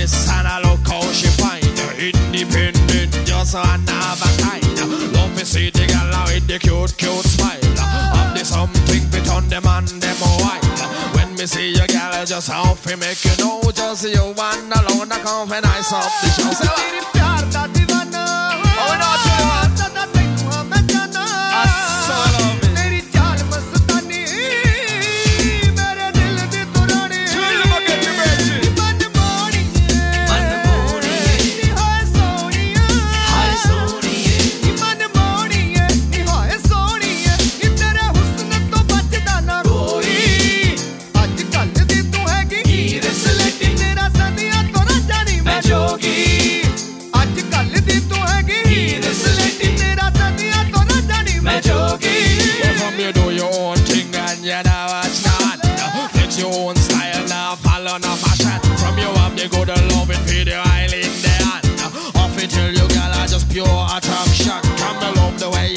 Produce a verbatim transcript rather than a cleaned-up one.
nice and I look how she fine. Independent, just another kind. Love me see the gal with the cute, cute smile. Have the something fit on them and them wine. When me see your gal, just how fi make you know. Just you one alone, I come fi nice up the show. Say oh, we not too much. I so love it. You do your own thing and you know what's not. Fix your own style now, follow no fashion. From you have the good loving video I'll in the hand. Off it till you gal are just pure attraction. Come me love the way